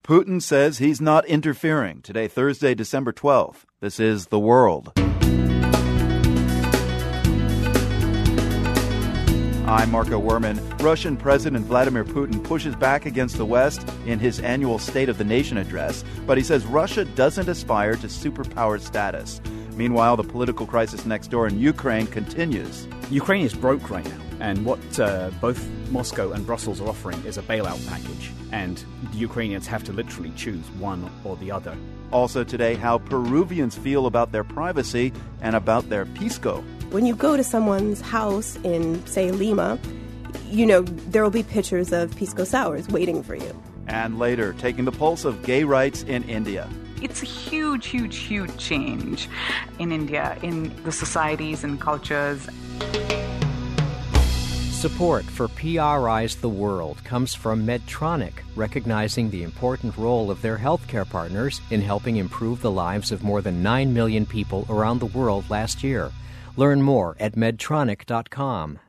Putin says he's not interfering. Today, Thursday, December 12th. This is The World. I'm Marco Werman. Russian President Vladimir Putin pushes back against the West in his annual State of the Nation address, but he says Russia doesn't aspire to superpower status. Meanwhile, the political crisis next door in Ukraine continues. Ukraine is broke right now, and what both Moscow and Brussels are offering is a bailout package, and the Ukrainians have to literally choose one or the other. Also today, how Peruvians feel about their privacy and about their pisco. When you go to someone's house in, say, Lima, there will be pictures of pisco sours waiting for you. And later, taking the pulse of gay rights in India. It's a huge, huge, huge change in India, in the societies and cultures. Support for PRI's The World comes from Medtronic, recognizing the important role of their healthcare partners in helping improve the lives of more than 9 million people around the world last year. Learn more at Medtronic.com.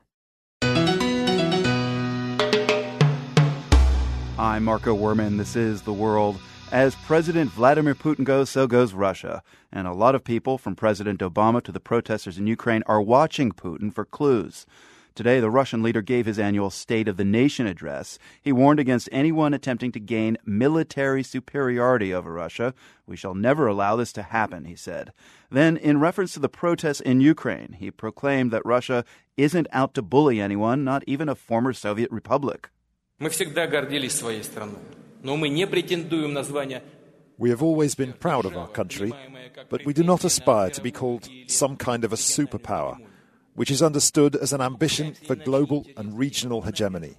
I'm Marco Werman. This is The World. As President Vladimir Putin goes, so goes Russia. And a lot of people, from President Obama to the protesters in Ukraine, are watching Putin for clues. Today, the Russian leader gave his annual State of the Nation address. He warned against anyone attempting to gain military superiority over Russia. We shall never allow this to happen, he said. Then, in reference to the protests in Ukraine, he proclaimed that Russia isn't out to bully anyone, not even a former Soviet republic. Мы всегда гордились своей страной, но мы не претендуем на звание. We have always been proud of our country, but we do not aspire to be called some kind of a superpower, which is understood as an ambition for global and regional hegemony.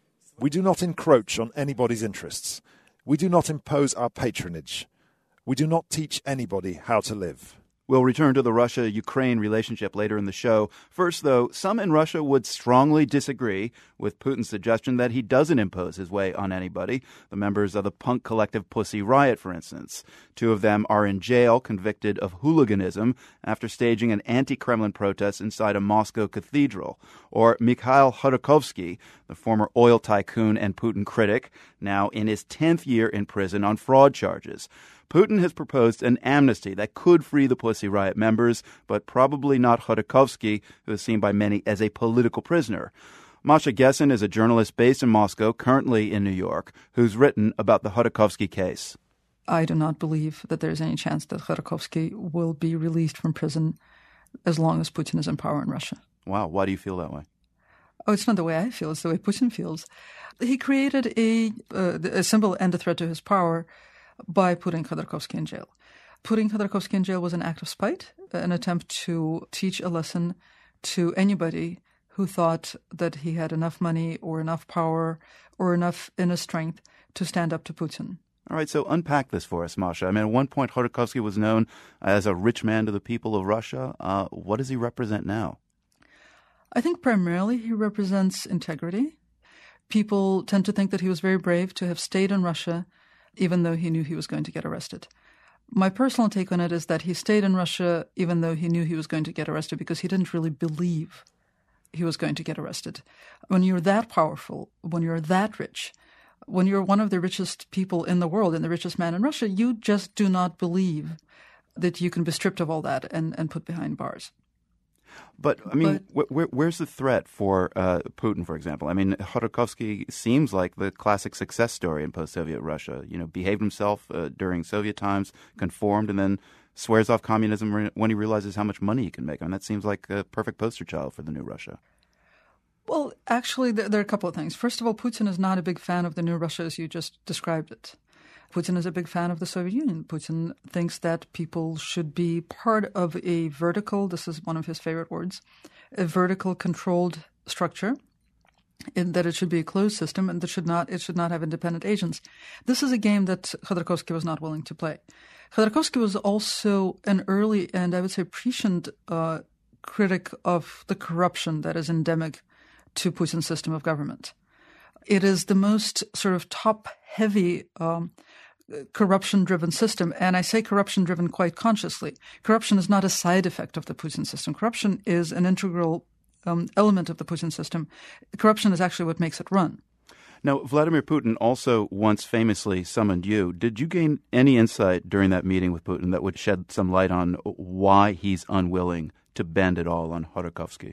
We do not encroach on anybody's interests. We do not impose our patronage. We do not teach anybody how to live. We'll return to the Russia-Ukraine relationship later in the show. First, though, some in Russia would strongly disagree with Putin's suggestion that he doesn't impose his way on anybody. The members of the punk collective Pussy Riot, for instance. Two of them are in jail, convicted of hooliganism after staging an anti-Kremlin protest inside a Moscow cathedral. Or Mikhail Khodorkovsky, the former oil tycoon and Putin critic, now in his 10th year in prison on fraud charges. Putin has proposed an amnesty that could free the Pussy Riot members, but probably not Khodorkovsky, who is seen by many as a political prisoner. Masha Gessen is a journalist based in Moscow, currently in New York, who's written about the Khodorkovsky case. I do not believe that there is any chance that Khodorkovsky will be released from prison as long as Putin is in power in Russia. Wow, why do you feel that way? Oh, it's not the way I feel, it's the way Putin feels. He created a symbol and a threat to his power by putting Khodorkovsky in jail. Putting Khodorkovsky in jail was an act of spite, an attempt to teach a lesson to anybody who thought that he had enough money or enough power or enough inner strength to stand up to Putin. All right, so unpack this for us, Masha. I mean, at one point, Khodorkovsky was known as a rich man to the people of Russia. What does he represent now? I think primarily he represents integrity. People tend to think that he was very brave to have stayed in Russia even though he knew he was going to get arrested. My personal take on it is that he stayed in Russia even though he knew he was going to get arrested because he didn't really believe he was going to get arrested. When you're that powerful, when you're that rich, when you're one of the richest people in the world and the richest man in Russia, you just do not believe that you can be stripped of all that and put behind bars. But, I mean, where's the threat for Putin, for example? I mean, Khodorkovsky seems like the classic success story in post-Soviet Russia. You know, behaved himself during Soviet times, conformed, and then swears off communism when he realizes how much money he can make. I mean, that seems like a perfect poster child for the new Russia. Well, actually, there are a couple of things. First of all, Putin is not a big fan of the new Russia as you just described it. Putin is a big fan of the Soviet Union. Putin thinks that people should be part of a vertical, this is one of his favorite words, a vertical controlled structure, in that it should be a closed system and that it should not have independent agents. This is a game that Khodorkovsky was not willing to play. Khodorkovsky was also an early and I would say prescient critic of the corruption that is endemic to Putin's system of government. It is the most sort of top-heavy corruption-driven system, and I say corruption-driven quite consciously. Corruption is not a side effect of the Putin system. Corruption is an integral element of the Putin system. Corruption is actually what makes it run. Now, Vladimir Putin also once famously summoned you. Did you gain any insight during that meeting with Putin that would shed some light on why he's unwilling to bend at all on Khodorkovsky?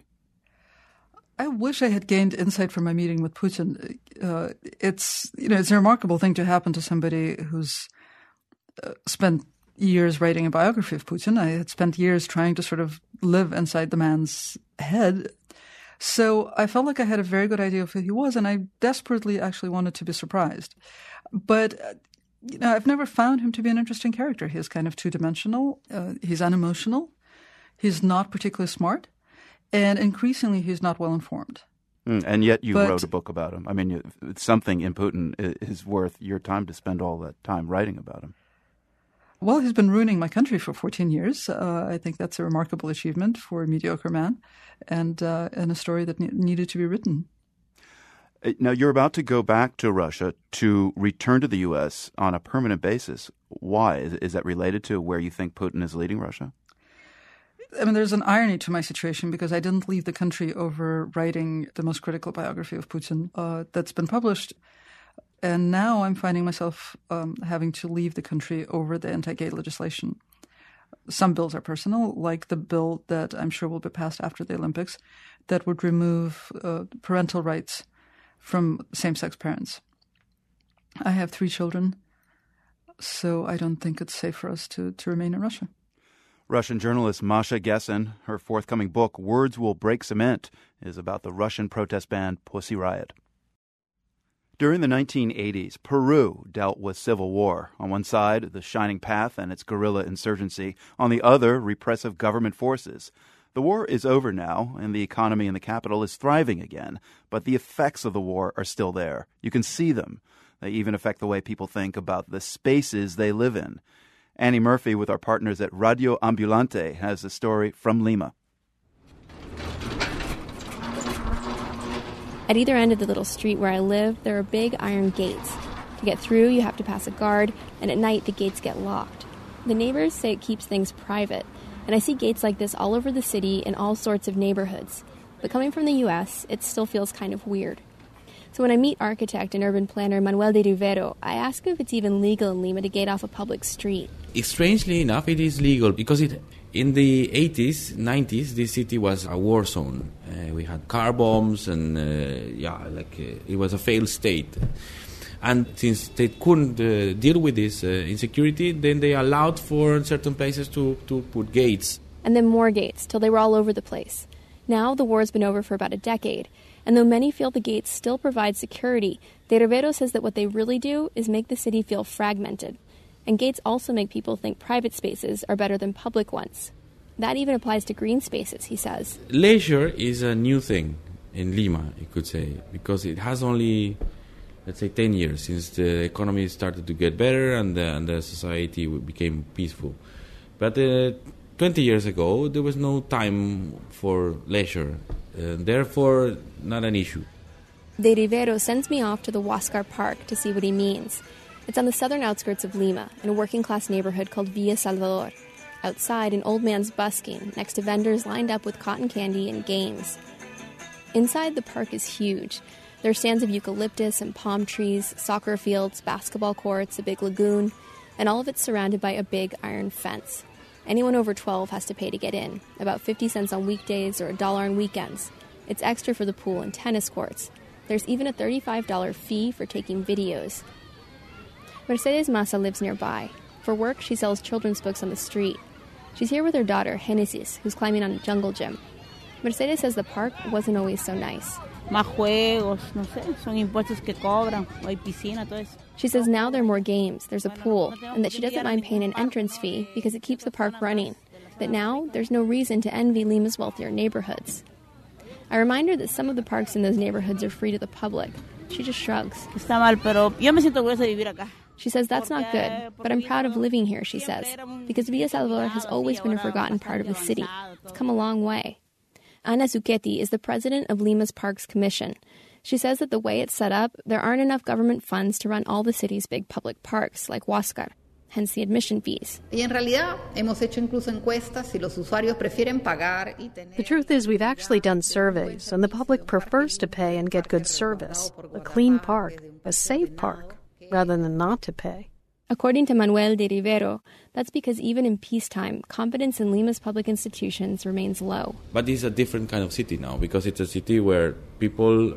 I wish I had gained insight from my meeting with Putin. It's a remarkable thing to happen to somebody who's spent years writing a biography of Putin. I had spent years trying to sort of live inside the man's head. So I felt like I had a very good idea of who he was, and I desperately actually wanted to be surprised. But I've never found him to be an interesting character. He is kind of two-dimensional. He's unemotional. He's not particularly smart. And increasingly, he's not well-informed. And yet you wrote a book about him. I mean, something in Putin is worth your time to spend all that time writing about him. Well, he's been ruining my country for 14 years. I think that's a remarkable achievement for a mediocre man and a story that needed to be written. Now, you're about to go back to Russia to return to the U.S. on a permanent basis. Why? Is that related to where you think Putin is leading Russia? I mean, there's an irony to my situation because I didn't leave the country over writing the most critical biography of Putin that's been published. And now I'm finding myself having to leave the country over the anti-gay legislation. Some bills are personal, like the bill that I'm sure will be passed after the Olympics that would remove parental rights from same-sex parents. I have 3 children, so I don't think it's safe for us to remain in Russia. Russian journalist Masha Gessen, her forthcoming book, Words Will Break Cement, is about the Russian protest band Pussy Riot. During the 1980s, Peru dealt with civil war. On one side, the Shining Path and its guerrilla insurgency. On the other, repressive government forces. The war is over now, and the economy in the capital is thriving again. But the effects of the war are still there. You can see them. They even affect the way people think about the spaces they live in. Annie Murphy, with our partners at Radio Ambulante, has a story from Lima. At either end of the little street where I live, there are big iron gates. To get through, you have to pass a guard, and at night the gates get locked. The neighbors say it keeps things private, and I see gates like this all over the city in all sorts of neighborhoods. But coming from the U.S., it still feels kind of weird. So when I meet architect and urban planner Manuel de Rivero, I ask if it's even legal in Lima to gate off a public street. Strangely enough, it is legal because in the 80s, 90s, this city was a war zone. We had car bombs and it was a failed state. And since they couldn't deal with this insecurity, then they allowed for certain places to put gates. And then more gates, till they were all over the place. Now the war's been over for about a decade, and though many feel the gates still provide security, De Rivero says that what they really do is make the city feel fragmented. And gates also make people think private spaces are better than public ones. That even applies to green spaces, he says. Leisure is a new thing in Lima, you could say, because it has only, let's say, 10 years since the economy started to get better and the society became peaceful. But 20 years ago, there was no time for leisure, therefore not an issue. De Rivero sends me off to the Huáscar Park to see what he means. It's on the southern outskirts of Lima, in a working-class neighborhood called Villa Salvador. Outside, an old man's busking, next to vendors lined up with cotton candy and games. Inside, the park is huge. There are stands of eucalyptus and palm trees, soccer fields, basketball courts, a big lagoon, and all of it's surrounded by a big iron fence. Anyone over 12 has to pay to get in, about 50 cents on weekdays or $1 on weekends. It's extra for the pool and tennis courts. There's even a $35 fee for taking videos. Mercedes Massa lives nearby. For work, she sells children's books on the street. She's here with her daughter, Genesis, who's climbing on a jungle gym. Mercedes says the park wasn't always so nice. She says now there are more games, there's a pool, and that she doesn't mind paying an entrance fee because it keeps the park running. That now there's no reason to envy Lima's wealthier neighborhoods. I remind her that some of the parks in those neighborhoods are free to the public. She just shrugs. She says that's not good, but I'm proud of living here, she says, because Villa Salvador has always been a forgotten part of the city. It's come a long way. Ana Zucchetti is the president of Lima's Parks Commission. She says that the way it's set up, there aren't enough government funds to run all the city's big public parks, like Huáscar. hence the admission fees. The truth is we've actually done surveys, and the public prefers to pay and get good service. A clean park, a safe park, rather than not to pay. According to Manuel de Rivero, that's because even in peacetime, confidence in Lima's public institutions remains low. But it's a different kind of city now, because it's a city where people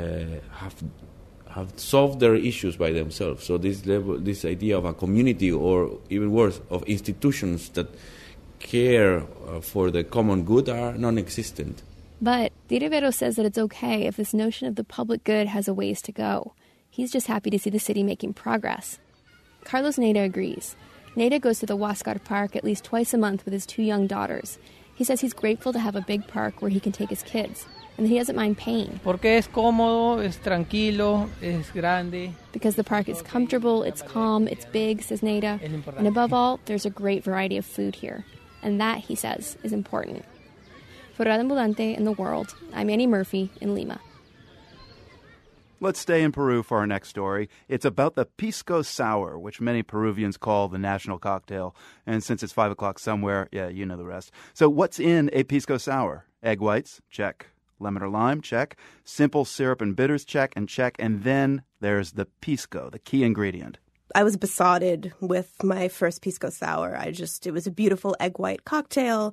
have solved their issues by themselves. So this idea of a community, or even worse, of institutions that care for the common good are non-existent. But de Rivero says that it's okay if this notion of the public good has a ways to go. He's just happy to see the city making progress. Carlos Neda agrees. Neda goes to the Huáscar Park at least twice a month with his 2 young daughters. He says he's grateful to have a big park where he can take his kids, and that he doesn't mind paying. Porque es cómodo, es tranquilo, es grande. Because the park is comfortable, it's calm, it's big, says Neda. And above all, there's a great variety of food here. And that, he says, is important. For Radio Ambulante and the World, I'm Annie Murphy in Lima. Let's stay in Peru for our next story. It's about the Pisco Sour, which many Peruvians call the national cocktail. And since it's 5 o'clock somewhere, yeah, you know the rest. So what's in a Pisco Sour? Egg whites? Check. Lemon or lime? Check. Simple syrup and bitters? Check. And then there's the Pisco, the key ingredient. I was besotted with my first Pisco Sour. It was a beautiful egg white cocktail,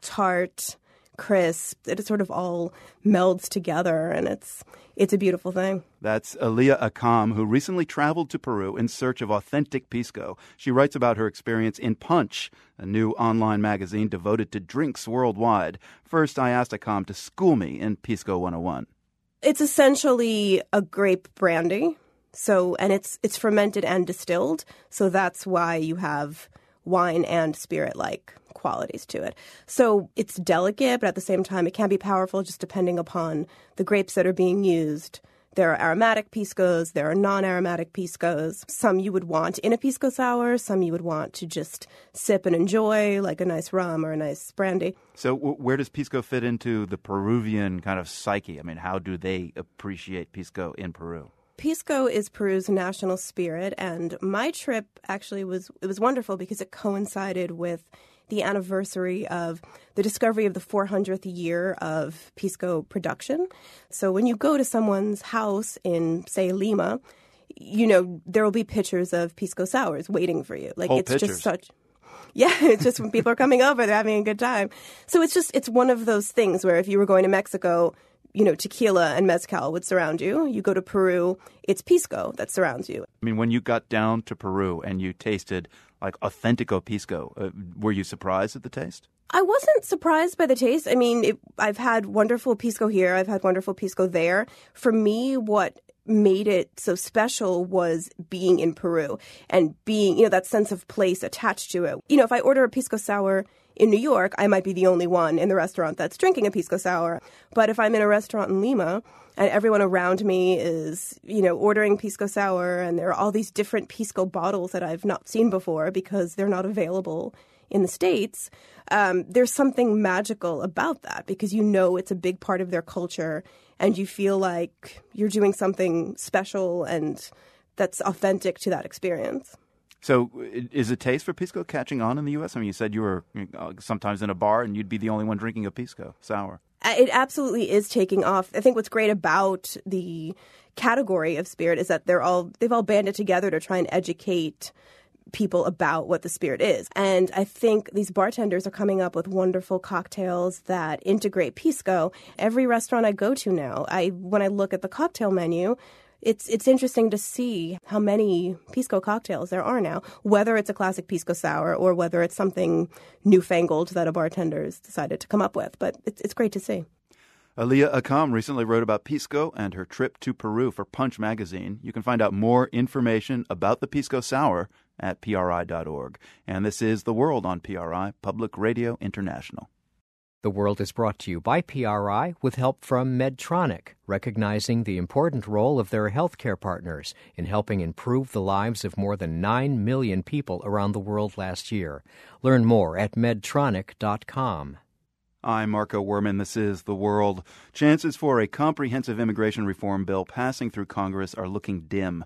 tart, crisp. It sort of all melds together, and it's a beautiful thing. That's Elia Akam, who recently traveled to Peru in search of authentic Pisco. She writes about her experience in Punch, a new online magazine devoted to drinks worldwide. First, I asked Akam to school me in Pisco 101. It's essentially a grape brandy, and it's fermented and distilled, so that's why you have wine and spirit-like qualities to it. So it's delicate, but at the same time, it can be powerful just depending upon the grapes that are being used. There are aromatic piscos, there are non-aromatic piscos. Some you would want in a pisco sour, some you would want to just sip and enjoy, like a nice rum or a nice brandy. So where does pisco fit into the Peruvian kind of psyche? I mean, how do they appreciate pisco in Peru? Pisco is Peru's national spirit, and my trip actually was wonderful because it coincided with the anniversary of the discovery of the 400th year of Pisco production. So when you go to someone's house in, say, Lima, there will be pictures of Pisco sours waiting for you. Whole pictures. Just such... Yeah, it's just when people are coming over, they're having a good time. So it's one of those things where if you were going to Mexico, tequila and mezcal would surround you. You go to Peru, it's Pisco that surrounds you. I mean, when you got down to Peru and you tasted like Authentico Pisco, were you surprised at the taste? I wasn't surprised by the taste. I mean, I've had wonderful Pisco here. I've had wonderful Pisco there. For me, what made it so special was being in Peru and being, that sense of place attached to it. If I order a Pisco Sour in New York, I might be the only one in the restaurant that's drinking a Pisco Sour. But if I'm in a restaurant in Lima and everyone around me is, ordering Pisco Sour, and there are all these different Pisco bottles that I've not seen before because they're not available in the States, there's something magical about that because it's a big part of their culture and you feel like you're doing something special and that's authentic to that experience. So is the taste for Pisco catching on in the U.S.? I mean, you said you were sometimes in a bar and you'd be the only one drinking a Pisco Sour. It absolutely is taking off. I think what's great about the category of spirit is that they've all banded together to try and educate people about what the spirit is. And I think these bartenders are coming up with wonderful cocktails that integrate Pisco. Every restaurant I go to now, when I look at the cocktail menu, It's interesting to see how many Pisco cocktails there are now, whether it's a classic Pisco Sour or whether it's something newfangled that a bartender's decided to come up with. But it's great to see. Elia Akam recently wrote about Pisco and her trip to Peru for Punch magazine. You can find out more information about the Pisco Sour at PRI.org. And this is The World on PRI, Public Radio International. The World is brought to you by PRI with help from Medtronic, recognizing the important role of their healthcare partners in helping improve the lives of more than 9 million people around the world last year. Learn more at medtronic.com. I'm Marco Werman. This is The World. Chances for a comprehensive immigration reform bill passing through Congress are looking dim.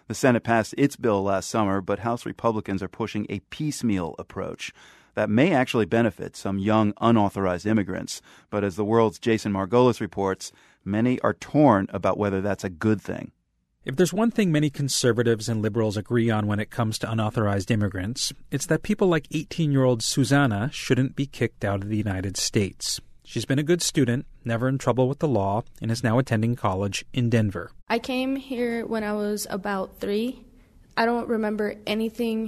The Senate passed its bill last summer, but House Republicans are pushing a piecemeal approach that may actually benefit some young, unauthorized immigrants. But as the World's Jason Margolis reports, many are torn about whether that's a good thing. If there's one thing many conservatives and liberals agree on when it comes to unauthorized immigrants, it's that people like 18-year-old Susanna shouldn't be kicked out of the United States. She's been a good student, never in trouble with the law, and is now attending college in Denver. I came here when I was about 3. I don't remember anything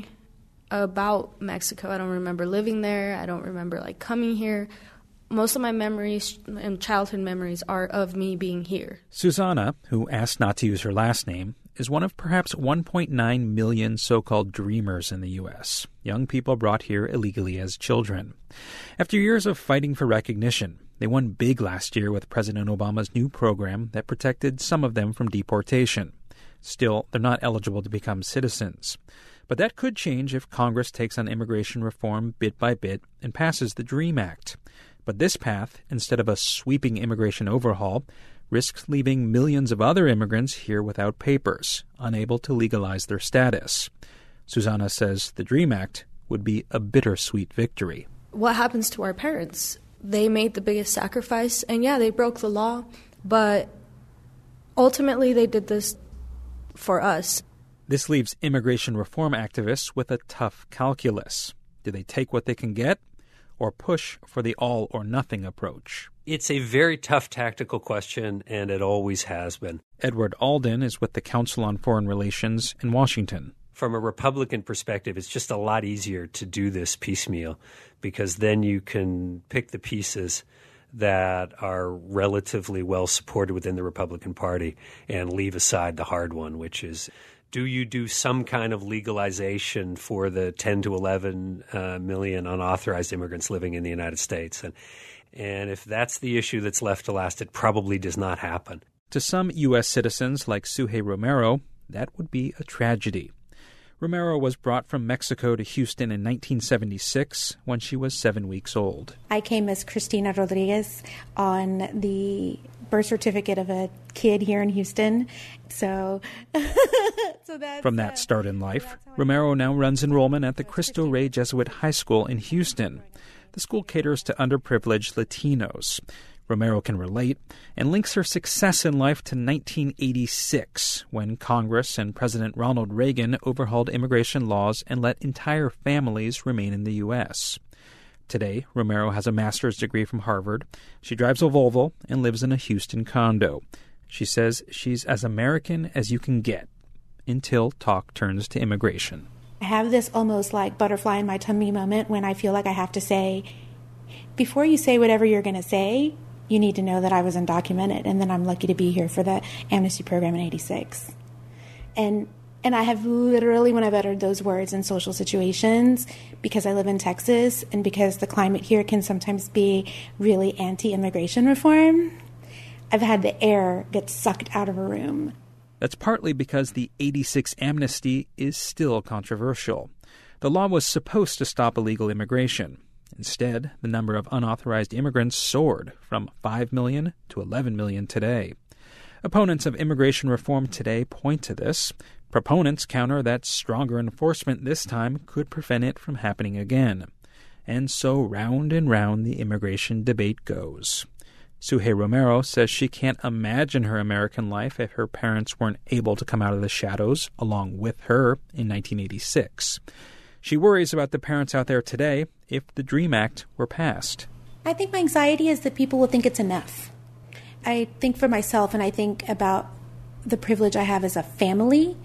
about Mexico. I don't remember living there. I don't remember coming here. Most of my memories and childhood memories are of me being here. Susanna, who asked not to use her last name, is one of perhaps 1.9 million so-called dreamers in the U.S., young people brought here illegally as children. After years of fighting for recognition, they won big last year with President Obama's new program that protected some of them from deportation. Still, they're not eligible to become citizens. But that could change if Congress takes on immigration reform bit by bit and passes the DREAM Act. But this path, instead of a sweeping immigration overhaul, risks leaving millions of other immigrants here without papers, unable to legalize their status. Susanna says the DREAM Act would be a bittersweet victory. What happens to our parents? They made the biggest sacrifice, and yeah, they broke the law, but ultimately they did this for us. This leaves immigration reform activists with a tough calculus. Do they take what they can get, or push for the all-or-nothing approach? It's a very tough tactical question, and it always has been. Edward Alden is with the Council on Foreign Relations in Washington. From a Republican perspective, it's just a lot easier to do this piecemeal, because then you can pick the pieces that are relatively well supported within the Republican Party and leave aside the hard one, which is, do you do some kind of legalization for the 10 to 11 million unauthorized immigrants living in the United States? And if that's the issue that's left to last, it probably does not happen. To some U.S. citizens like Suhey Romero, that would be a tragedy. Romero was brought from Mexico to Houston in 1976 when she was 7 weeks old. I came as Cristina Rodriguez on the birth certificate of a kid here in Houston. So that's, from that start in life, Romero now runs enrollment at the Cristo Rey Jesuit High School in Houston. The school caters to underprivileged Latinos. Romero can relate and links her success in life to 1986, when Congress and President Ronald Reagan overhauled immigration laws and let entire families remain in the U.S. Today, Romero has a master's degree from Harvard. She drives a Volvo and lives in a Houston condo. She says she's as American as you can get, until talk turns to immigration. I have this almost like butterfly in my tummy moment when I feel like I have to say, before you say whatever you're going to say, you need to know that I was undocumented and that I'm lucky to be here for the amnesty program in 86. And I have literally, when I've uttered those words in social situations, because I live in Texas and because the climate here can sometimes be really anti-immigration reform, I've had the air get sucked out of a room. That's partly because the 86 amnesty is still controversial. The law was supposed to stop illegal immigration. Instead, the number of unauthorized immigrants soared from 5 million to 11 million today. Opponents of immigration reform today point to this. Proponents counter that stronger enforcement this time could prevent it from happening again. And so round and round the immigration debate goes. Suhey Romero says she can't imagine her American life if her parents weren't able to come out of the shadows along with her in 1986. She worries about the parents out there today if the DREAM Act were passed. I think my anxiety is that people will think it's enough. I think for myself, and I think about the privilege I have as a family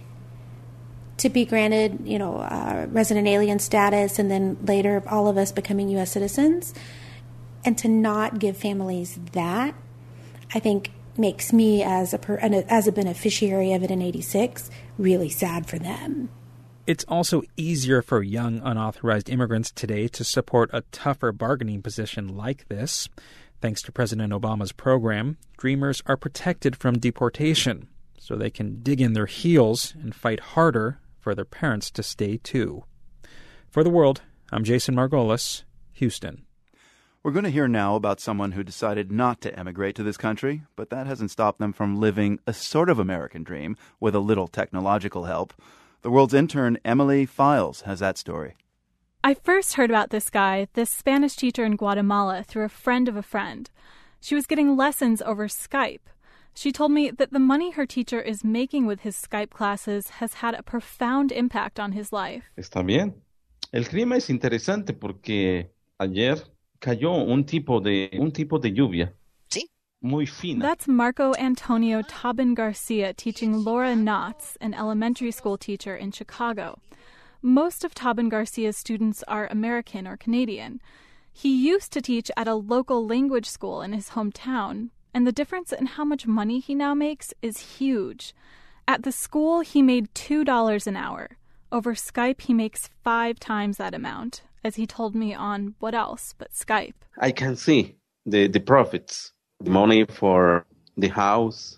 to be granted, resident alien status, and then later all of us becoming U.S. citizens, and to not give families that, I think makes me as a beneficiary of it in 86 really sad for them. It's also easier for young unauthorized immigrants today to support a tougher bargaining position like this. Thanks to President Obama's program, Dreamers are protected from deportation, so they can dig in their heels and fight harder for their parents to stay too. For The World, I'm Jason Margolis, Houston. We're going to hear now about someone who decided not to emigrate to this country, but that hasn't stopped them from living a sort of American dream with a little technological help. The World's intern Emily Files has that story. I first heard about this guy, this Spanish teacher in Guatemala, through a friend of a friend. She was getting lessons over Skype. She told me that the money her teacher is making with his Skype classes has had a profound impact on his life. Está bien. El clima es interesante porque ayer cayó un tipo de lluvia. Sí. Muy fina. That's Marco Antonio Taban Garcia teaching Laura Knotts, an elementary school teacher in Chicago. Most of Taban Garcia's students are American or Canadian. He used to teach at a local language school in his hometown, and the difference in how much money he now makes is huge. At the school, he made $2 an hour. Over Skype, he makes 5 times that amount, as he told me on what else but Skype. I can see the profits. Money for the house,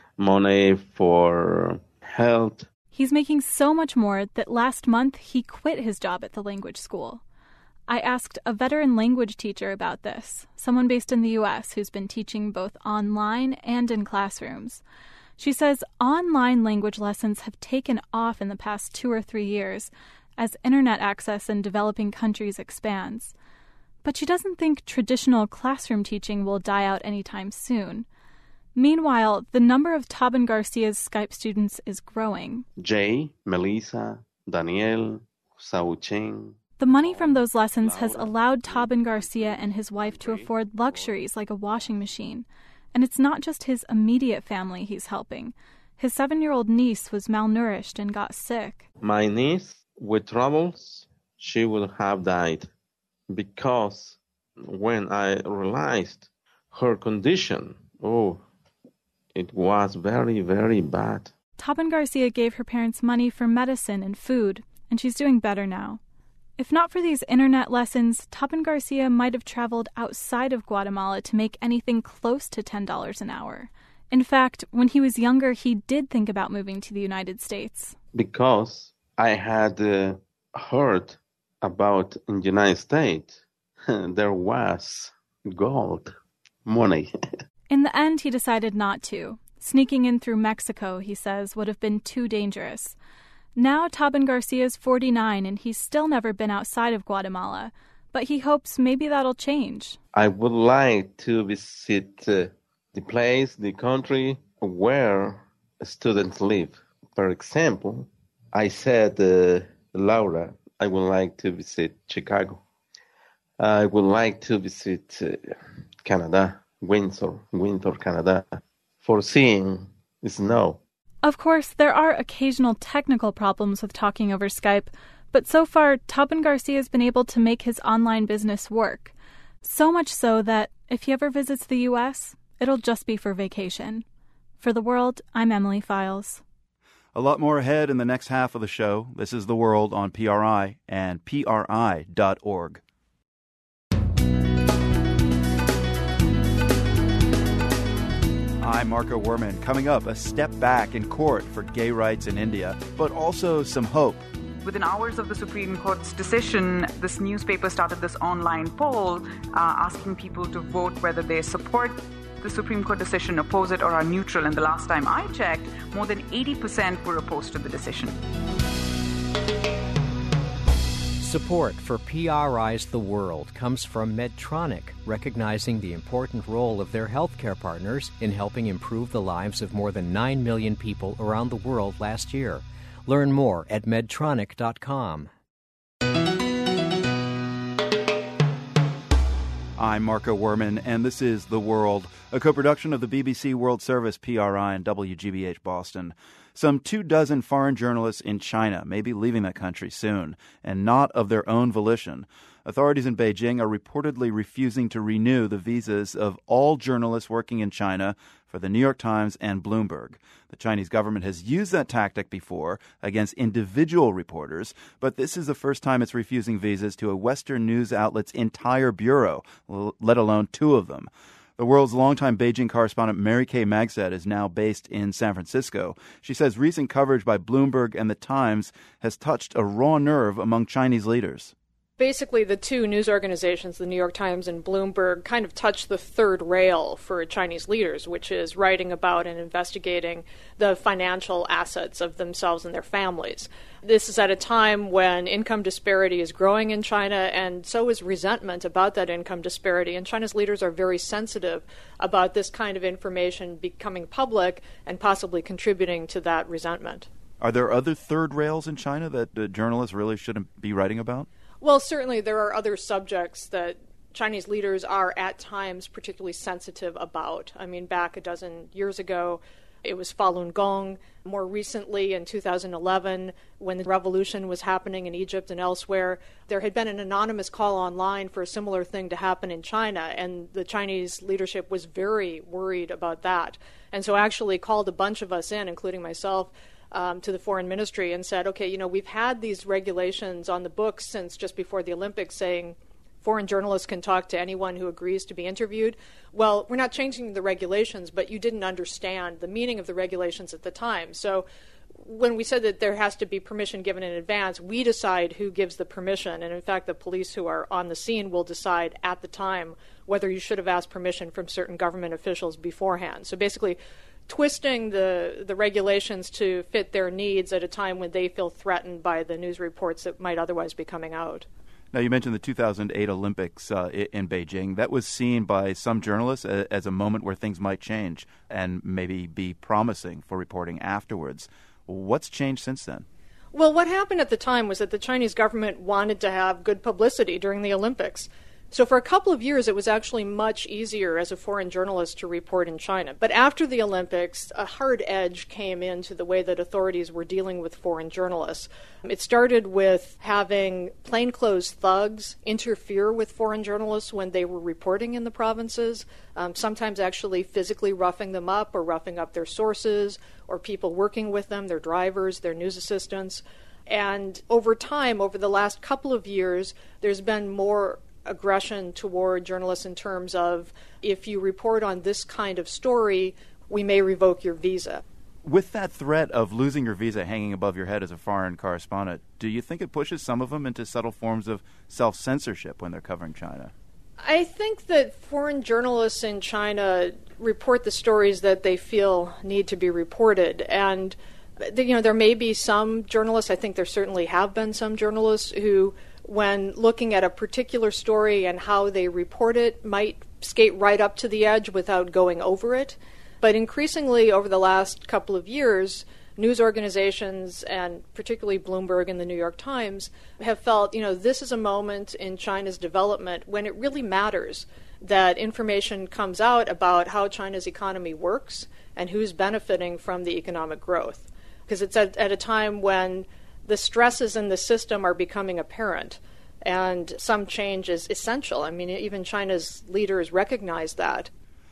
money for health. He's making so much more that last month he quit his job at the language school. I asked a veteran language teacher about this, someone based in the U.S. who's been teaching both online and in classrooms. She says online language lessons have taken off in the past 2 or 3 years as internet access in developing countries expands. But she doesn't think traditional classroom teaching will die out anytime soon. Meanwhile, the number of Taban Garcia's Skype students is growing. Jay, Melissa, Daniel, Sao Cheng. The money from those lessons has allowed Taban Garcia and his wife to afford luxuries like a washing machine. And it's not just his immediate family he's helping. His 7-year-old niece was malnourished and got sick. My niece, with troubles, she would have died. Because when I realized her condition, it was very, very bad. Taban Garcia gave her parents money for medicine and food, and she's doing better now. If not for these internet lessons, Taban Garcia might have traveled outside of Guatemala to make anything close to $10 an hour. In fact, when he was younger, he did think about moving to the United States. Because I had heard about in the United States, there was gold, money. In the end, he decided not to. Sneaking in through Mexico, he says, would have been too dangerous. Now Taban Garcia's 49 and he's still never been outside of Guatemala, but he hopes maybe that'll change. I would like to visit the place, the country where students live. For example, I said, Laura, I would like to visit Chicago. I would like to visit Canada, Windsor, Canada, for seeing snow. Of course, there are occasional technical problems with talking over Skype, but so far, Taban Garcia has been able to make his online business work. So much so that if he ever visits the U.S., it'll just be for vacation. For The World, I'm Emily Files. A lot more ahead in the next half of the show. This is The World on PRI and PRI.org. I'm Marco Werman. Coming up, a step back in court for gay rights in India, but also some hope. Within hours of the Supreme Court's decision, this newspaper started this online poll asking people to vote whether they support the Supreme Court decision, oppose it, or are neutral. And the last time I checked, more than 80% were opposed to the decision. Support for PRI's The World comes from Medtronic, recognizing the important role of their healthcare partners in helping improve the lives of more than 9 million people around the world last year. Learn more at medtronic.com. I'm Marco Werman, and this is The World, a co-production of the BBC World Service, PRI, and WGBH Boston. Some 24 foreign journalists in China may be leaving that country soon, and not of their own volition. Authorities in Beijing are reportedly refusing to renew the visas of all journalists working in China for the New York Times and Bloomberg. The Chinese government has used that tactic before against individual reporters, but this is the first time it's refusing visas to a Western news outlet's entire bureau, let alone 2 of them. The world's longtime Beijing correspondent Mary Kay Magstedt is now based in San Francisco. She says recent coverage by Bloomberg and The Times has touched a raw nerve among Chinese leaders. Basically, the two news organizations, the New York Times and Bloomberg, kind of touch the third rail for Chinese leaders, which is writing about and investigating the financial assets of themselves and their families. This is at a time when income disparity is growing in China, and so is resentment about that income disparity. And China's leaders are very sensitive about this kind of information becoming public and possibly contributing to that resentment. Are there other third rails in China that journalists really shouldn't be writing about? Well, certainly there are other subjects that Chinese leaders are at times particularly sensitive about. I mean, back a dozen years ago, it was Falun Gong. More recently, in 2011, when the revolution was happening in Egypt and elsewhere, there had been an anonymous call online for a similar thing to happen in China, and the Chinese leadership was very worried about that. And so actually called a bunch of us in, including myself, to the foreign ministry and said, okay, we've had these regulations on the books since just before the Olympics saying foreign journalists can talk to anyone who agrees to be interviewed. Well, we're not changing the regulations, but you didn't understand the meaning of the regulations at the time. So when we said that there has to be permission given in advance, we decide who gives the permission. And in fact, the police who are on the scene will decide at the time whether you should have asked permission from certain government officials beforehand. So basically, twisting the regulations to fit their needs at a time when they feel threatened by the news reports that might otherwise be coming out. Now, you mentioned the 2008 Olympics in Beijing. That was seen by some journalists as a moment where things might change and maybe be promising for reporting afterwards. What's changed since then? Well, what happened at the time was that the Chinese government wanted to have good publicity during the Olympics. So for a couple of years, it was actually much easier as a foreign journalist to report in China. But after the Olympics, a hard edge came into the way that authorities were dealing with foreign journalists. It started with having plainclothes thugs interfere with foreign journalists when they were reporting in the provinces, sometimes actually physically roughing them up or roughing up their sources or people working with them, their drivers, their news assistants. And over time, over the last couple of years, there's been more aggression toward journalists in terms of, if you report on this kind of story, we may revoke your visa. With that threat of losing your visa hanging above your head as a foreign correspondent, do you think it pushes some of them into subtle forms of self-censorship when they're covering China? I think that foreign journalists in China report the stories that they feel need to be reported. And, there may be some journalists, I think there certainly have been some journalists who, when looking at a particular story and how they report it, might skate right up to the edge without going over it. But increasingly over the last couple of years, news organizations, and particularly Bloomberg and the New York Times, have felt, this is a moment in China's development when it really matters that information comes out about how China's economy works and who's benefiting from the economic growth. Because it's at a time when the stresses in the system are becoming apparent, and some change is essential. I mean, even China's leaders recognize that.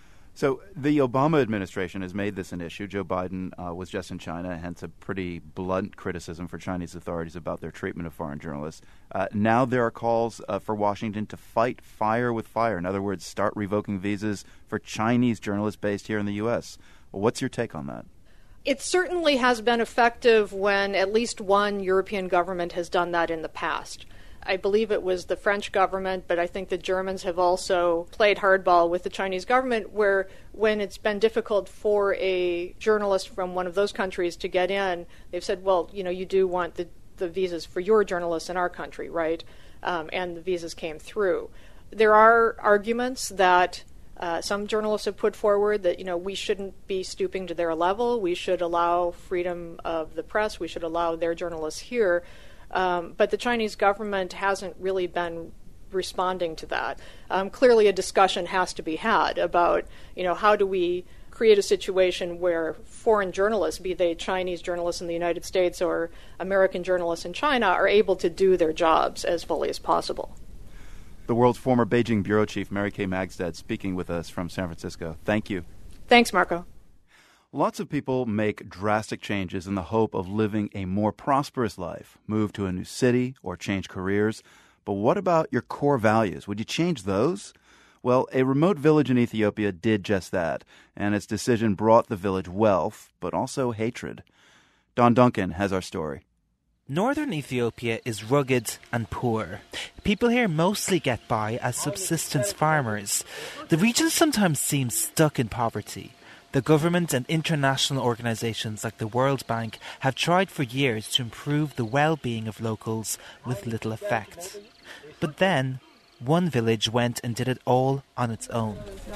So the Obama administration has made this an issue. Joe Biden was just in China, hence a pretty blunt criticism for Chinese authorities about their treatment of foreign journalists. Now there are calls for Washington to fight fire with fire. In other words, start revoking visas for Chinese journalists based here in the U.S. Well, what's your take on that? It certainly has been effective when at least one European government has done that in the past. I believe it was the French government, but I think the Germans have also played hardball with the Chinese government, where when it's been difficult for a journalist from one of those countries to get in, they've said, well, you do want the visas for your journalists in our country, right? And the visas came through. There are arguments that some journalists have put forward that, we shouldn't be stooping to their level. We should allow freedom of the press. We should allow their journalists here. But the Chinese government hasn't really been responding to that. Clearly a discussion has to be had about, how do we create a situation where foreign journalists, be they Chinese journalists in the United States or American journalists in China, are able to do their jobs as fully as possible. The world's former Beijing bureau chief, Mary Kay Magstad, speaking with us from San Francisco. Thank you. Thanks, Marco. Lots of people make drastic changes in the hope of living a more prosperous life, move to a new city, or change careers. But what about your core values? Would you change those? Well, a remote village in Ethiopia did just that, and its decision brought the village wealth, but also hatred. Don Duncan has our story. Northern Ethiopia is rugged and poor. People here mostly get by as subsistence farmers. The region sometimes seems stuck in poverty. The government and international organisations like the World Bank have tried for years to improve the well-being of locals with little effect. But then, one village went and did it all on its own.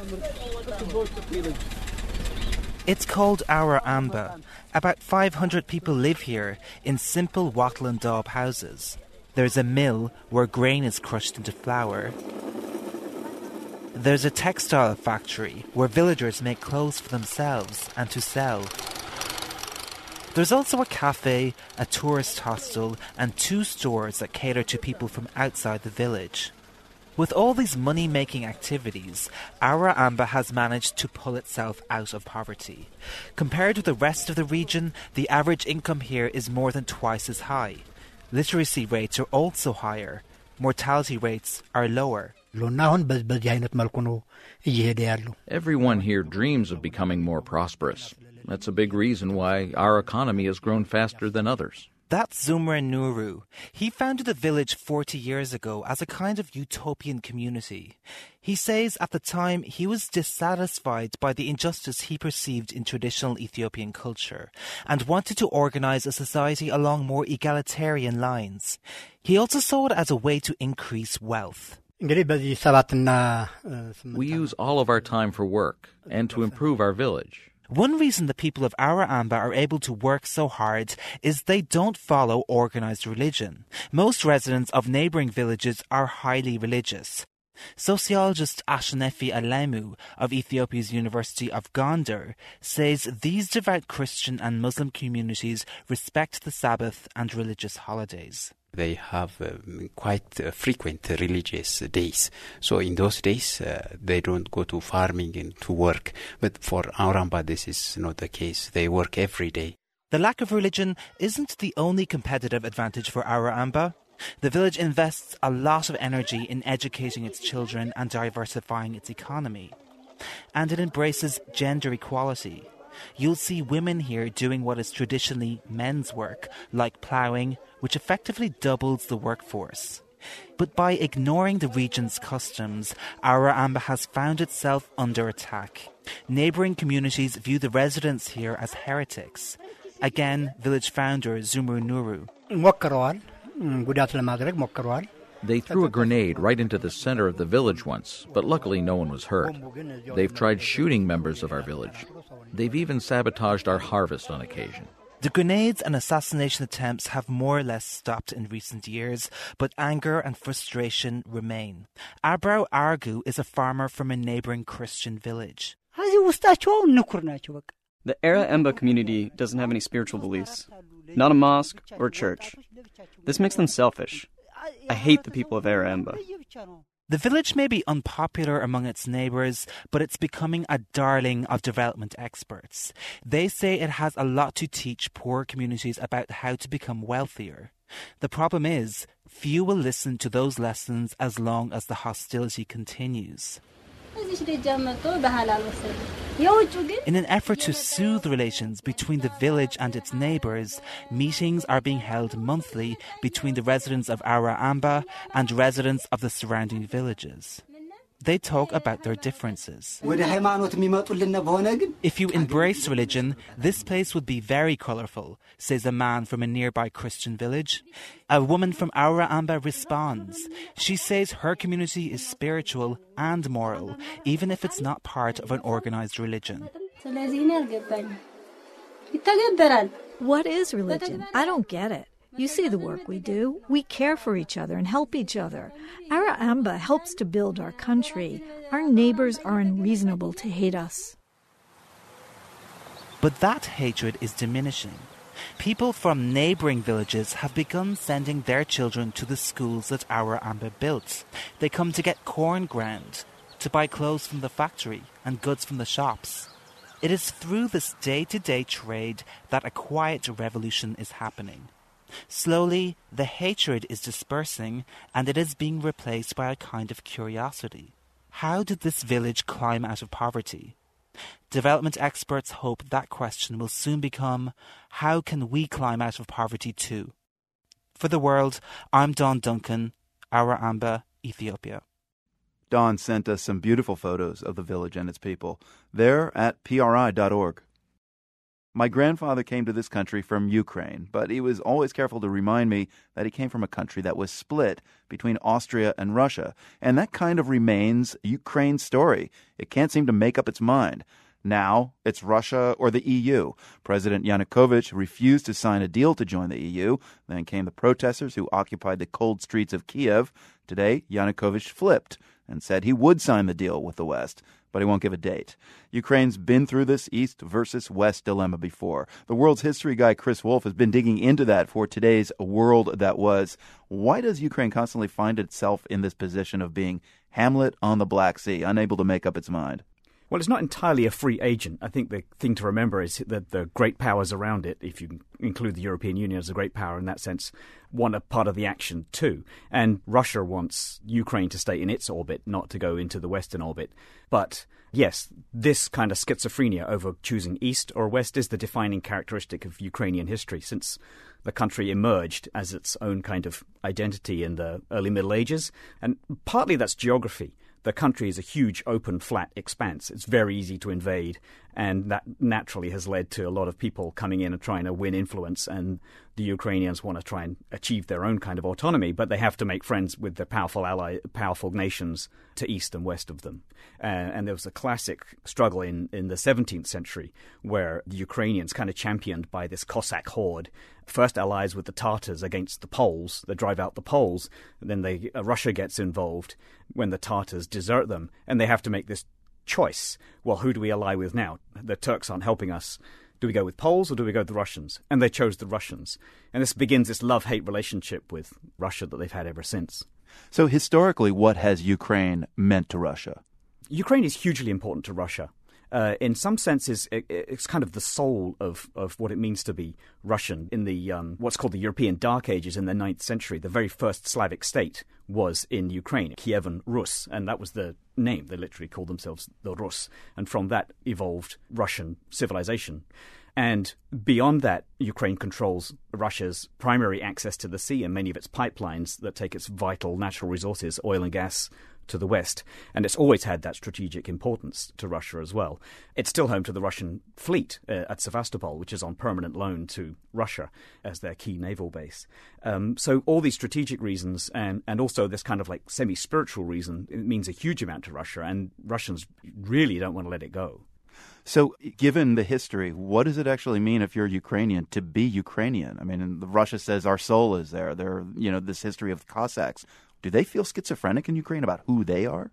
It's called Aura Amba. About 500 people live here in simple wattle and daub houses. There's a mill where grain is crushed into flour. There's a textile factory where villagers make clothes for themselves and to sell. There's also a cafe, a tourist hostel, and 2 stores that cater to people from outside the village. With all these money-making activities, Aura Amba has managed to pull itself out of poverty. Compared with the rest of the region, the average income here is more than twice as high. Literacy rates are also higher. Mortality rates are lower. Everyone here dreams of becoming more prosperous. That's a big reason why our economy has grown faster than others. That's Zumra Nuru. He founded the village 40 years ago as a kind of utopian community. He says at the time he was dissatisfied by the injustice he perceived in traditional Ethiopian culture and wanted to organize a society along more egalitarian lines. He also saw it as a way to increase wealth. We use all of our time for work and to improve our village. One reason the people of Aura Amba are able to work so hard is they don't follow organized religion. Most residents of neighboring villages are highly religious. Sociologist Ashanefi Alemu of Ethiopia's University of Gondar says these devout Christian and Muslim communities respect the Sabbath and religious holidays. They have quite frequent religious days. So in those days, they don't go to farming and to work. But for Aura Amba, this is not the case. They work every day. The lack of religion isn't the only competitive advantage for Aura Amba. The village invests a lot of energy in educating its children and diversifying its economy. And it embraces gender equality. You'll see women here doing what is traditionally men's work, like ploughing, which effectively doubles the workforce. But by ignoring the region's customs, Aura Amba has found itself under attack. Neighbouring communities view the residents here as heretics. Again, village founder Zumru Nuru. They threw a grenade right into the center of the village once, but luckily no one was hurt. They've tried shooting members of our village. They've even sabotaged our harvest on occasion. The grenades and assassination attempts have more or less stopped in recent years, but anger and frustration remain. Abrao Argu is a farmer from a neighbouring Christian village. The Aura Amba community doesn't have any spiritual beliefs, not a mosque or church. This makes them selfish. I hate the people of Aura Amba. The village may be unpopular among its neighbours, but it's becoming a darling of development experts. They say it has a lot to teach poor communities about how to become wealthier. The problem is, few will listen to those lessons as long as the hostility continues. In an effort to soothe relations between the village and its neighbours, meetings are being held monthly between the residents of Aura Amba and residents of the surrounding villages. They talk about their differences. If you embrace religion, this place would be very colourful, says a man from a nearby Christian village. A woman from Aura Amba responds. She says her community is spiritual and moral, even if it's not part of an organised religion. What is religion? I don't get it. You see the work we do. We care for each other and help each other. Aura Amba helps to build our country. Our neighbors are unreasonable to hate us. But that hatred is diminishing. People from neighbouring villages have begun sending their children to the schools that Aura Amba built. They come to get corn ground, to buy clothes from the factory and goods from the shops. It is through this day-to-day trade that a quiet revolution is happening. Slowly, the hatred is dispersing and it is being replaced by a kind of curiosity. How did this village climb out of poverty? Development experts hope that question will soon become, how can we climb out of poverty too? For the World, I'm Don Duncan, Ara Amba, Ethiopia. Don sent us some beautiful photos of the village and its people. They're at PRI.org. My grandfather came to this country from Ukraine, but he was always careful to remind me that he came from a country that was split between Austria and Russia. And that kind of remains Ukraine's story. It can't seem to make up its mind. Now, it's Russia or the EU. President Yanukovych refused to sign a deal to join the EU. Then came the protesters who occupied the cold streets of Kiev. Today, Yanukovych flipped and said he would sign the deal with the West, but he won't give a date. Ukraine's been through this East versus West dilemma before. The world's history guy Chris Wolf has been digging into that for today's World That Was. Why does Ukraine constantly find itself in this position of being Hamlet on the Black Sea, unable to make up its mind? Well, it's not entirely a free agent. I think the thing to remember is that the great powers around it, if you include the European Union as a great power in that sense, want a part of the action too. And Russia wants Ukraine to stay in its orbit, not to go into the Western orbit. But yes, this kind of schizophrenia over choosing East or West is the defining characteristic of Ukrainian history since the country emerged as its own kind of identity in the early Middle Ages. And partly that's geography. The country is a huge, open, flat expanse. It's very easy to invade, and that naturally has led to a lot of people coming in and trying to win influence, and the Ukrainians want to try and achieve their own kind of autonomy, but they have to make friends with the powerful nations to east and west of them. And there was a classic struggle in the 17th century where the Ukrainians, kind of championed by this Cossack horde, first allies with the Tatars against the Poles. They drive out the Poles. And then Russia gets involved when the Tatars desert them. And they have to make this choice. Well, who do we ally with now? The Turks aren't helping us. Do we go with Poles or do we go with the Russians? And they chose the Russians. And this begins this love-hate relationship with Russia that they've had ever since. So historically, what has Ukraine meant to Russia? Ukraine is hugely important to Russia. In some senses, it's kind of the soul of what it means to be Russian. In the what's called the European Dark Ages in the 9th century, the very first Slavic state was in Ukraine, Kievan Rus, and that was the name. They literally called themselves the Rus, and from that evolved Russian civilization. And beyond that, Ukraine controls Russia's primary access to the sea and many of its pipelines that take its vital natural resources, oil and gas, to the west. And it's always had that strategic importance to Russia as well. It's still home to the Russian fleet at Sevastopol, which is on permanent loan to Russia as their key naval base. So all these strategic reasons and also this kind of like semi-spiritual reason, it means a huge amount to Russia, and Russians really don't want to let it go. So given the history, what does it actually mean if you're Ukrainian to be Ukrainian? I mean, Russia says our soul is there. There, this history of the Cossacks. Do they feel schizophrenic in Ukraine about who they are?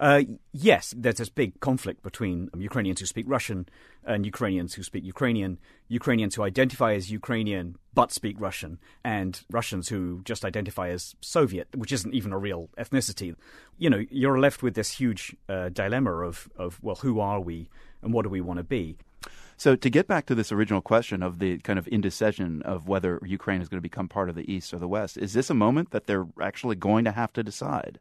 Yes, there's this big conflict between Ukrainians who speak Russian and Ukrainians who speak Ukrainian, Ukrainians who identify as Ukrainian but speak Russian, and Russians who just identify as Soviet, which isn't even a real ethnicity. You're left with this huge dilemma of, well, who are we and what do we want to be? So to get back to this original question of the kind of indecision of whether Ukraine is going to become part of the East or the West, is this a moment that they're actually going to have to decide?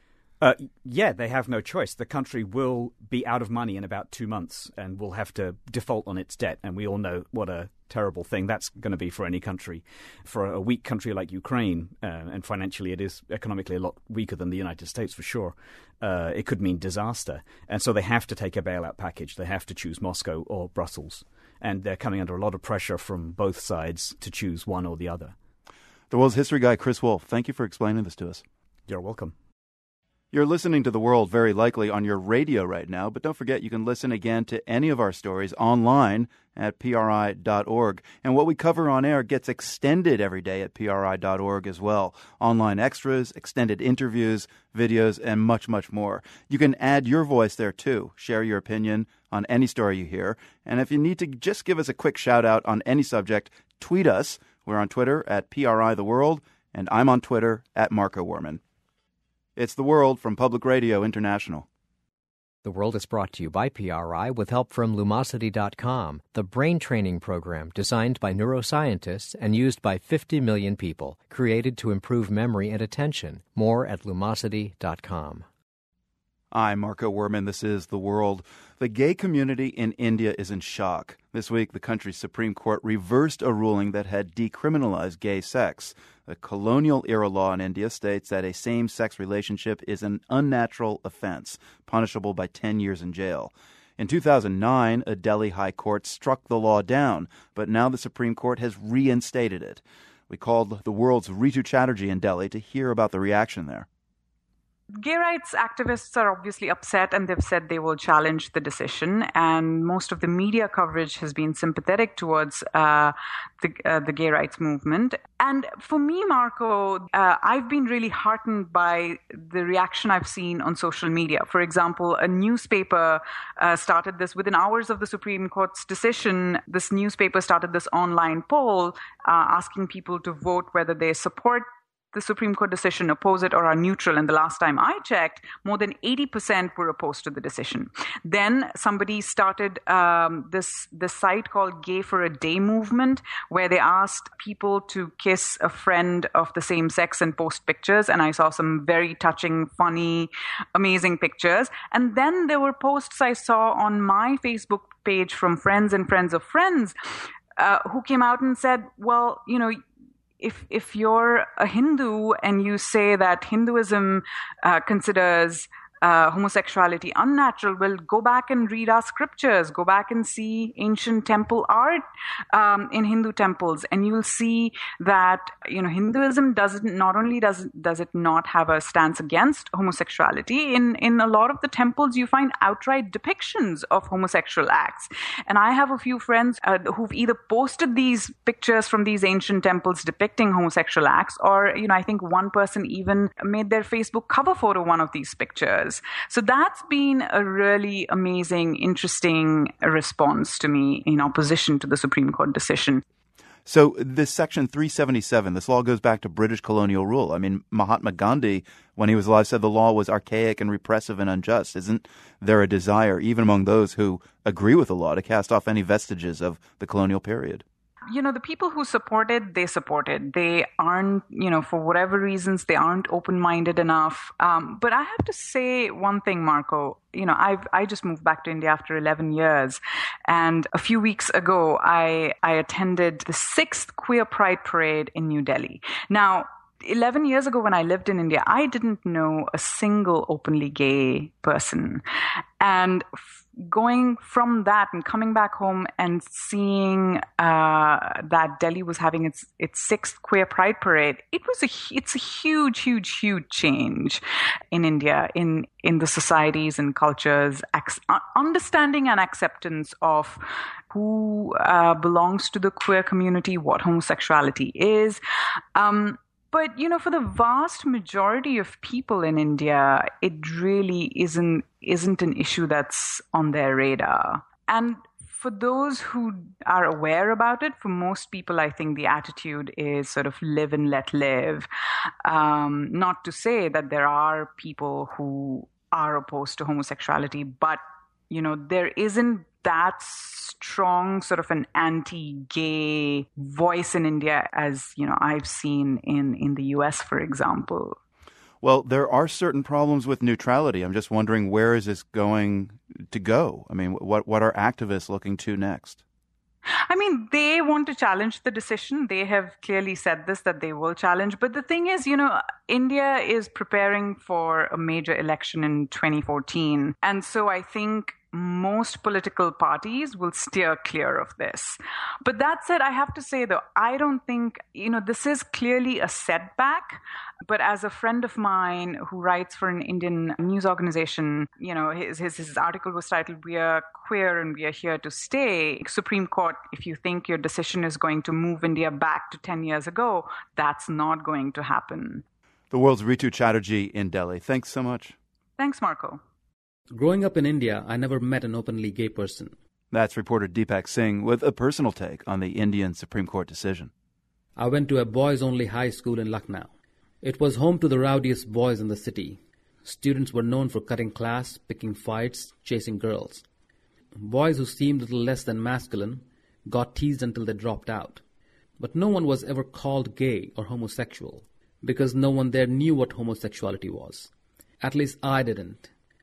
Yeah, they have no choice. The country will be out of money in about 2 months and will have to default on its debt. And we all know what a terrible thing that's going to be for any country. For a weak country like Ukraine, and financially it is economically a lot weaker than the United States for sure, it could mean disaster. And so they have to take a bailout package. They have to choose Moscow or Brussels. And they're coming under a lot of pressure from both sides to choose one or the other. The world's history guy, Chris Wolf, thank you for explaining this to us. You're welcome. You're listening to The World very likely on your radio right now, but don't forget you can listen again to any of our stories online at PRI.org. And what we cover on air gets extended every day at PRI.org as well. Online extras, extended interviews, videos, and much, much more. You can add your voice there too. Share your opinion on any story you hear. And if you need to just give us a quick shout out on any subject, tweet us. We're on Twitter at PRI The World, and I'm on Twitter at Marco Werman. It's The World from Public Radio International. The World is brought to you by PRI with help from Lumosity.com, the brain training program designed by neuroscientists and used by 50 million people, created to improve memory and attention. More at Lumosity.com. I'm Marco Werman. This is The World. The gay community in India is in shock. This week, the country's Supreme Court reversed a ruling that had decriminalized gay sex. The colonial-era law in India states that a same-sex relationship is an unnatural offense, punishable by 10 years in jail. In 2009, a Delhi High Court struck the law down, but now the Supreme Court has reinstated it. We called The World's Ritu Chatterjee in Delhi to hear about the reaction there. Gay rights activists are obviously upset, and they've said they will challenge the decision. And most of the media coverage has been sympathetic towards the gay rights movement. And for me, Marco, I've been really heartened by the reaction I've seen on social media. For example, a newspaper started this within hours of the Supreme Court's decision. This newspaper started this online poll asking people to vote whether they support the Supreme Court decision, oppose it, or are neutral. And the last time I checked, more than 80% were opposed to the decision. Then somebody started this site called Gay for a Day movement, where they asked people to kiss a friend of the same sex and post pictures. And I saw some very touching, funny, amazing pictures. And then there were posts I saw on my Facebook page from friends and friends of friends who came out and said, well, you know, if you're a Hindu and you say that Hinduism considers homosexuality unnatural, well, go back and read our scriptures, go back and see ancient temple art in Hindu temples, and you'll see that, you know, Hinduism not only does it not have a stance against homosexuality, in a lot of the temples you find outright depictions of homosexual acts. And I have a few friends who've either posted these pictures from these ancient temples depicting homosexual acts, or, you know, I think one person even made their Facebook cover photo one of these pictures. So that's been a really amazing, interesting response to me in opposition to the Supreme Court decision. So this Section 377, this law goes back to British colonial rule. I mean, Mahatma Gandhi, when he was alive, said the law was archaic and repressive and unjust. Isn't there a desire, even among those who agree with the law, to cast off any vestiges of the colonial period? You know, the people who support it, they support it. They aren't, you know, for whatever reasons, they aren't open-minded enough. But I have to say one thing, Marco. You know, I just moved back to India after 11 years. And a few weeks ago, I attended the 6th Queer Pride Parade in New Delhi. Now, 11 years ago when I lived in India, I didn't know a single openly gay person. And going from that and coming back home and seeing that Delhi was having its 6th Queer Pride Parade, it's a huge, huge, huge change in India, in the societies and cultures, understanding and acceptance of who belongs to the queer community, what homosexuality is. But, you know, for the vast majority of people in India, it really isn't an issue that's on their radar. And for those who are aware about it, for most people, I think the attitude is sort of live and let live. Not to say that there are people who are opposed to homosexuality, but, you know, there isn't that strong sort of an anti-gay voice in India as, you know, I've seen in the US, for example. Well, there are certain problems with neutrality. I'm just wondering, where is this going to go? I mean, what are activists looking to next? I mean, they want to challenge the decision. They have clearly said this, that they will challenge. But the thing is, you know, India is preparing for a major election in 2014. And so I think most political parties will steer clear of this. But that said, I have to say, though, I don't think, you know, this is clearly a setback. But as a friend of mine who writes for an Indian news organization, you know, his article was titled, "We are queer and we are here to stay." Supreme Court, if you think your decision is going to move India back to 10 years ago, that's not going to happen. The World's Ritu Chatterjee in Delhi. Thanks so much. Thanks, Marco. Growing up in India, I never met an openly gay person. That's reporter Deepak Singh with a personal take on the Indian Supreme Court decision. I went to a boys-only high school in Lucknow. It was home to the rowdiest boys in the city. Students were known for cutting class, picking fights, chasing girls. Boys who seemed little less than masculine got teased until they dropped out. But no one was ever called gay or homosexual, because no one there knew what homosexuality was. At least I didn't.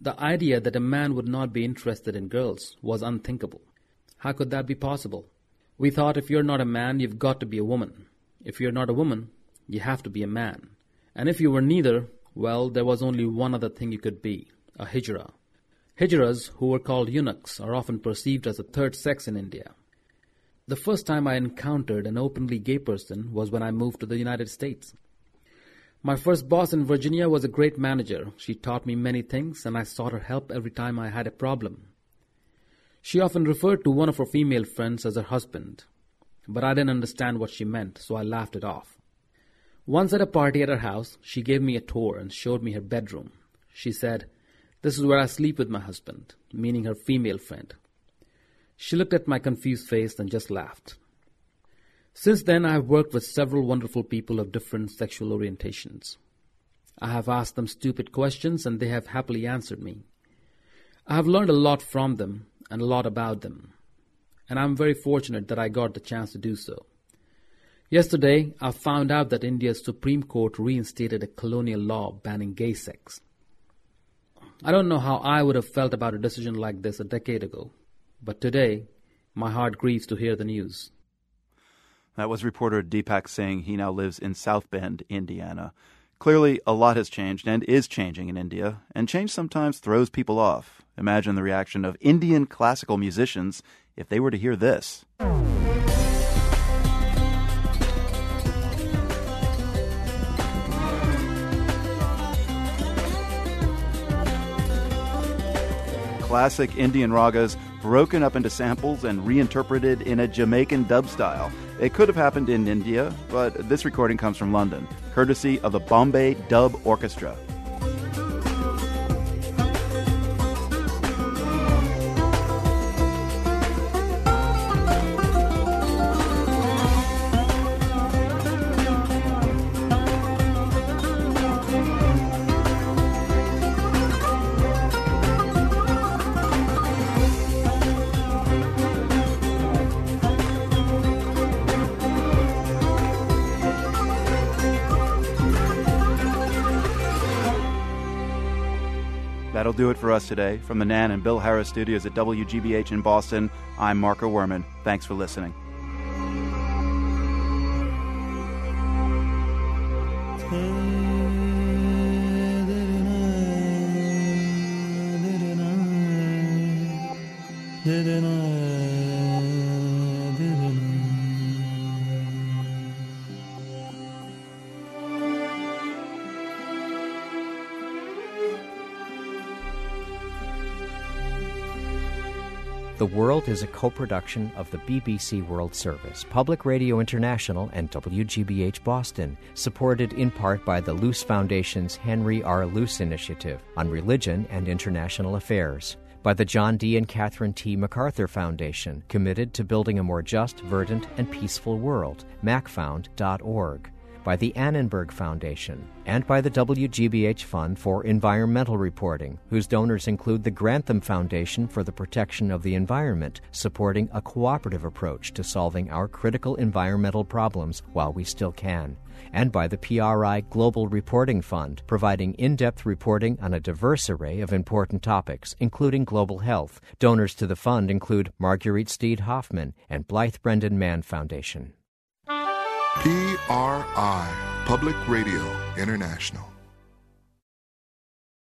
The idea that a man would not be interested in girls was unthinkable. How could that be possible? We thought if you're not a man, you've got to be a woman. If you're not a woman, you have to be a man. And if you were neither, well, there was only one other thing you could be, a hijra. Hijras, who were called eunuchs, are often perceived as a third sex in India. The first time I encountered an openly gay person was when I moved to the United States. My first boss in Virginia was a great manager. She taught me many things, and I sought her help every time I had a problem. She often referred to one of her female friends as her husband, but I didn't understand what she meant, so I laughed it off. Once at a party at her house, she gave me a tour and showed me her bedroom. She said, "This is where I sleep with my husband," meaning her female friend. She looked at my confused face and just laughed. Since then, I have worked with several wonderful people of different sexual orientations. I have asked them stupid questions, and they have happily answered me. I have learned a lot from them and a lot about them, and I'm very fortunate that I got the chance to do so. Yesterday, I found out that India's Supreme Court reinstated a colonial law banning gay sex. I don't know how I would have felt about a decision like this a decade ago, but today, my heart grieves to hear the news. That was reporter Deepak Singh. He now lives in South Bend, Indiana. Clearly, a lot has changed and is changing in India, and change sometimes throws people off. Imagine the reaction of Indian classical musicians if they were to hear this. Classic Indian ragas broken up into samples and reinterpreted in a Jamaican dub style. It could have happened in India, but this recording comes from London, courtesy of the Bombay Dub Orchestra. That'll do it for us today. From the Nan and Bill Harris studios at WGBH in Boston, I'm Marco Werman. Thanks for listening. The World is a co-production of the BBC World Service, Public Radio International, and WGBH Boston, supported in part by the Luce Foundation's Henry R. Luce Initiative on Religion and International Affairs, by the John D. and Catherine T. MacArthur Foundation, committed to building a more just, verdant, and peaceful world, macfound.org, by the Annenberg Foundation, and by the WGBH Fund for Environmental Reporting, whose donors include the Grantham Foundation for the Protection of the Environment, supporting a cooperative approach to solving our critical environmental problems while we still can, and by the PRI Global Reporting Fund, providing in-depth reporting on a diverse array of important topics, including global health. Donors to the fund include Marguerite Steed Hoffman and Blythe Brendan Mann Foundation. PRI, Public Radio International.